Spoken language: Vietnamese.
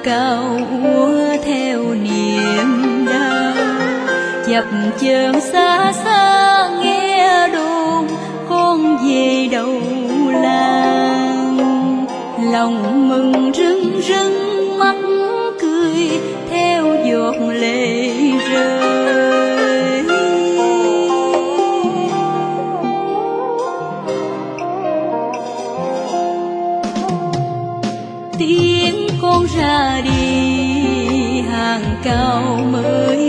cao úa theo niềm đau. Chập chờn xa xa nghe đồn con về đầu làng, lòng mừng rưng rưng mắt cười theo giọt lệ rơi. Tiếng con ra đi hàng cao mới